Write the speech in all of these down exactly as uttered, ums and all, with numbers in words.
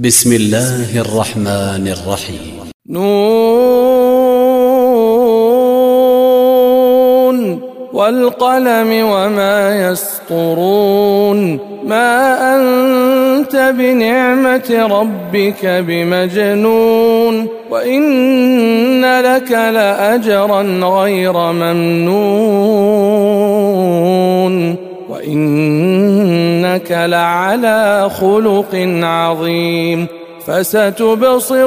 بسم الله الرحمن الرحيم. نون والقلم وما يسطرون. ما أنت بنعمة ربك بمجنون. وإن لك لأجرا غير ممنون. وإنك لعلى خلق عظيم. فستبصر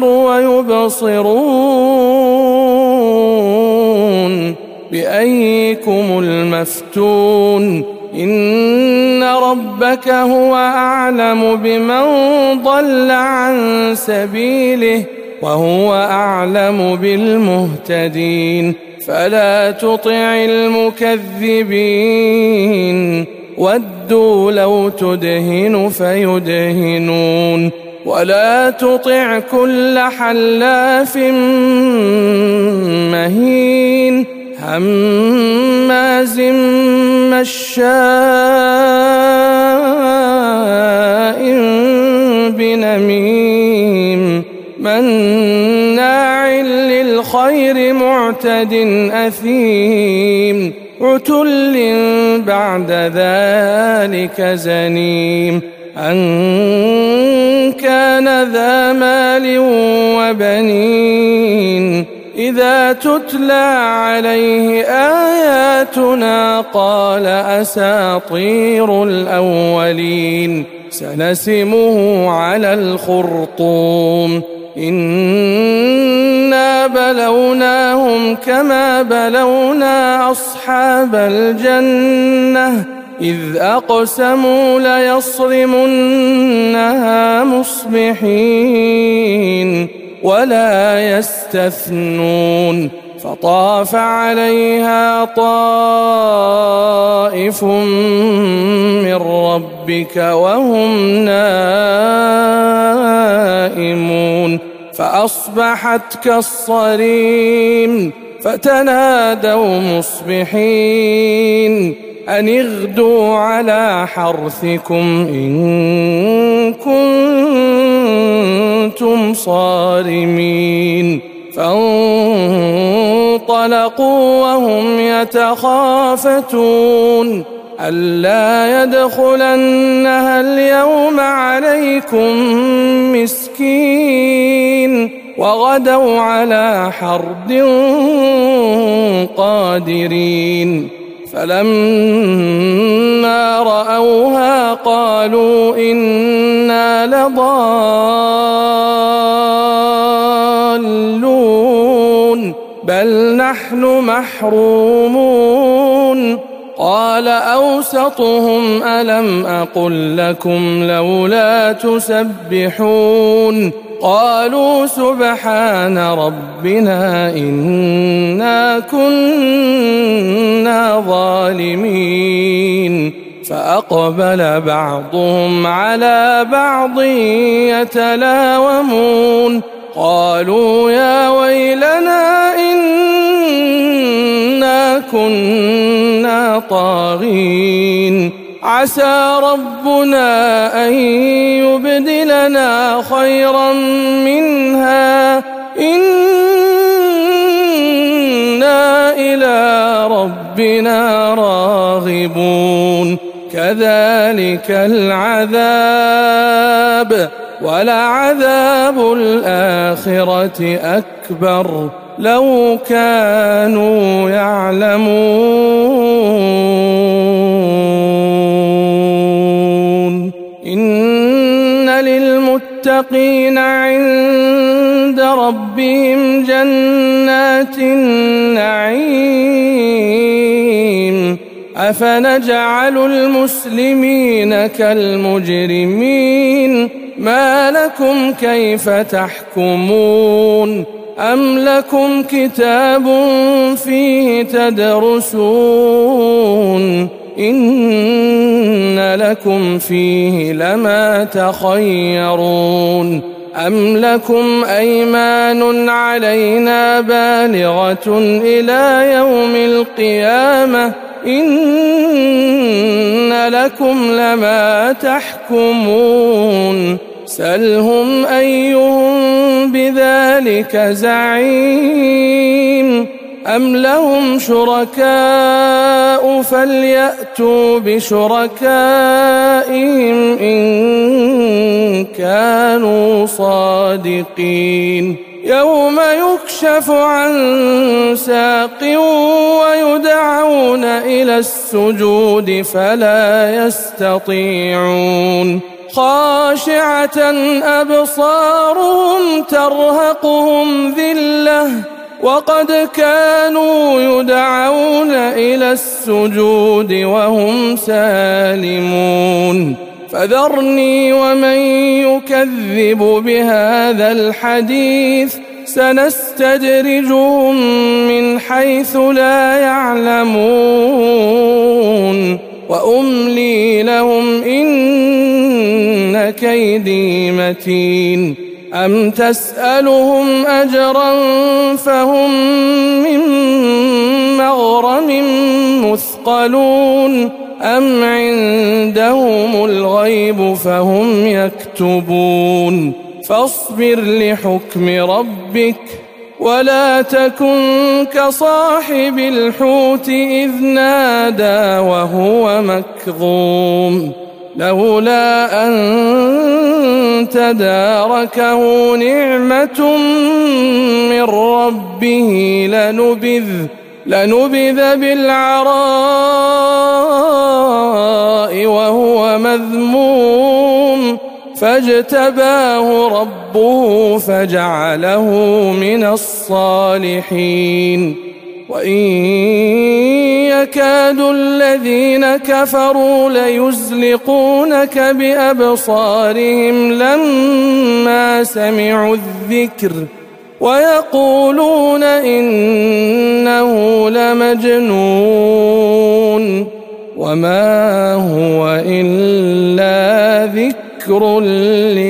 ويبصرون بأيكم المفتون. إن ربك هو أعلم بمن ضل عن سبيله وهو أعلم بالمهتدين. فلا تطع المكذبين ودوا لو تدهن فيدهنون. ولا تطع كل حلاف مهين هماز مشاء بنميم مناع للخير معتد أثيم عتل بعد ذلك زنيم أن كان ذا مال وبنين. إذا تتلى عليه آياتنا قال أساطير الأولين. سنسمه على الخرطوم. إنا بلوناهم كما بلونا أصحاب الجنة إذ أقسموا ليصرمنها مصبحين ولا يستثنون. فطاف عليها طائف من ربك وهم نائمون فأصبحت كالصريم. فتنادوا مصبحين أن اغدوا على حرثكم إن كنتم صارمين. فانطلقوا وهم يتخافتون ألا يدخلنها اليوم عليكم مسكين. وغدوا على حرد قادرين. فلما رأوها قالوا إنا لضالون بل نحن محرومون. قال أوسطهم ألم أقل لكم لولا تسبحون. قالوا سبحان ربنا إنا كنا ظالمين. فأقبل بعضهم على بعض يتلاومون قالوا يا ويلنا إنا كنا طاغين. عسى ربنا أن يبدلنا خيرا منها إنا إلى ربنا راغبون. كذلك العذاب ولعذاب الآخرة أكبر لو كانوا يعلمون. إن للمتقين عند ربهم جنات النعيم. أفنجعل المسلمين كالمجرمين. ما لكم كيف تحكمون. أم لكم كتاب فيه تدرسون إن لكم فيه لما تخيرون. أم لكم أيمان علينا بالغة إلى يوم القيامة إن لكم لما تحكمون. سلهم أيهم بذلك زعيم أم لهم شركاء فليأتوا بشركائهم إن كانوا صادقين يوم يكشف عن ساق ويدعون إلى السجود فلا يستطيعون خاشعة أبصارهم ترهقهم ذلة وقد كانوا يدعون إلى السجود وهم سالمون فذرني ومن يكذب بهذا الحديث سنستدرجهم من حيث لا يعلمون وأملي لهم إن كيدي متين أم تسألهم أجرا فهم من مغرم مثقلون أم عندهم الغيب فهم يكتبون فاصبر لحكم ربك ولا تكن كصاحب الحوت إذ نادى وهو مكظوم لولا أن تداركه نعمة من ربه لنبذ لنبذ بالعراء وهو مذموم فاجتباه ربه فجعله من الصالحين وإن يكاد الذين كفروا ليزلقونك بأبصارهم لما سمعوا الذكر ويقولون إنه لمجنون وما هو إلا ذكر